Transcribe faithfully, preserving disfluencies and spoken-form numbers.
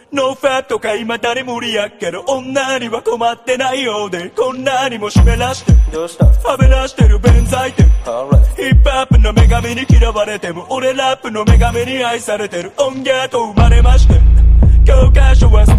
ノーファットか今誰無理やけど女には困ってないようでこんなにも湿らしてどうしたはべらしてる弁財天 Alright ヒップアップの女神に嫌われても俺ラップの女神に愛されてる音源と生まれまして教科書は